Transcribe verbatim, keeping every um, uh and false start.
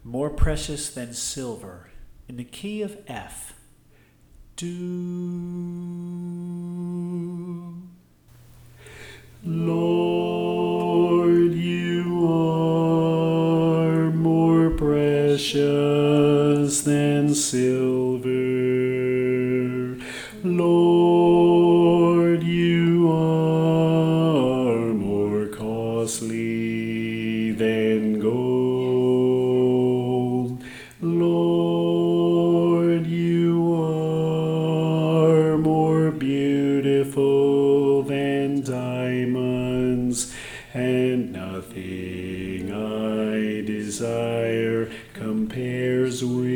more precious than silver, in the key of F. Do. Lord, you are more precious than silver. Lord, you are more costly than gold. Lord, you are more beautiful than diamonds, and nothing I desire compares with